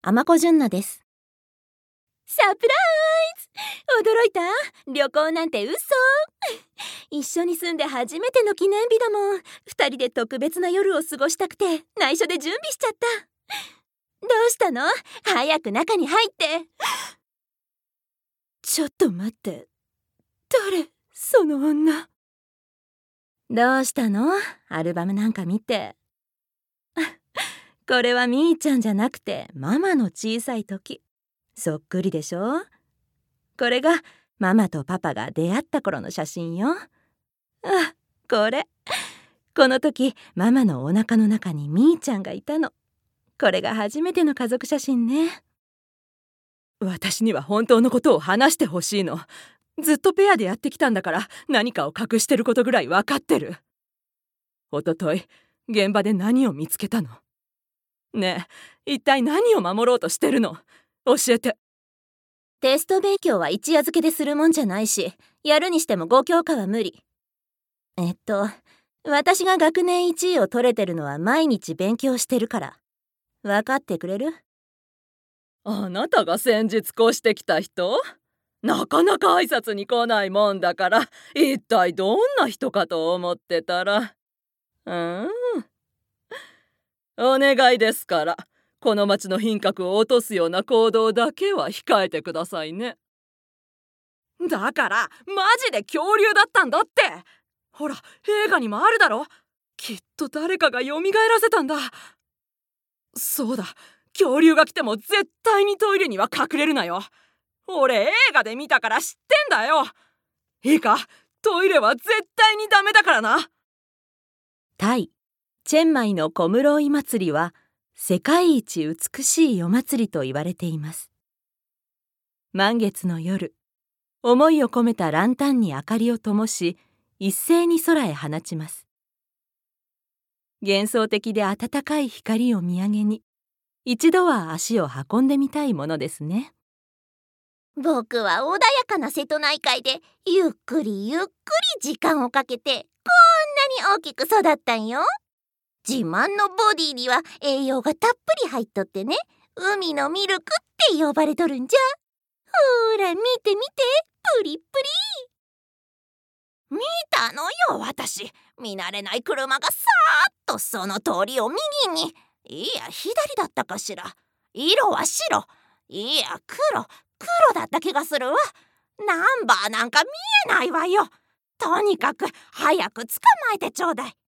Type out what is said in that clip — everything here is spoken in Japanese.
尼子純奈です。 サプライズ！驚いた？旅行なんて嘘。一緒に住んで初めての記念日だもん。二人で特別な夜を過ごしたくて内緒で準備しちゃった。どうしたの？早く中に入って。ちょっと待って、誰？その女。 どうしたの？アルバムなんか見て。これはみーちゃんじゃなくてママの小さい時。そっくりでしょ？これがママとパパが出会った頃の写真よ。この時ママのお腹の中にみーちゃんがいたの。これが初めての家族写真ね。 私には本当のことを話してほしいの。ずっとペアでやってきたんだから何かを隠してることぐらい分かってる。おととい現場で何を見つけたの？ねえ、一体何を守ろうとしてるの？教えて。 テスト勉強は一夜漬けでするもんじゃないし、やるにしても5教科は無理。私が学年1位を取れてるのは毎日勉強してるから。分かってくれる？ あなたが先日越してきた人？なかなか挨拶に来ないもんだから、一体どんな人かと思ってたら。お願いですから、この町の品格を落とすような行動だけは控えてくださいね。だからマジで恐竜だったんだって。ほら映画にもあるだろ。きっと誰かが蘇らせたんだ。そうだ、恐竜が来ても絶対にトイレには隠れるなよ。俺映画で見たから知ってんだよ。いいか、トイレは絶対にダメだからな。 タイ・チェンマイのコムローイ祭りは世界一美しい夜祭りと言われています。満月の夜、思いを込めたランタンに明かりを灯し、一斉に空へ放ちます。幻想的で暖かい光を見上げに、一度は足を運んでみたいものですね。 僕は穏やかな瀬戸内海でゆっくりゆっくり時間をかけてこんなに大きく育ったんよ。自慢のボディには栄養がたっぷり入っとってね、海のミルクって呼ばれとるんじゃ。ほら見て見て、プリプリ。見たのよ私。見慣れない車がさーっとその通りを右に、いや左だったかしら。色は白、いや黒だった気がするわ。ナンバーなんか見えないわよ。とにかく早く捕まえてちょうだい。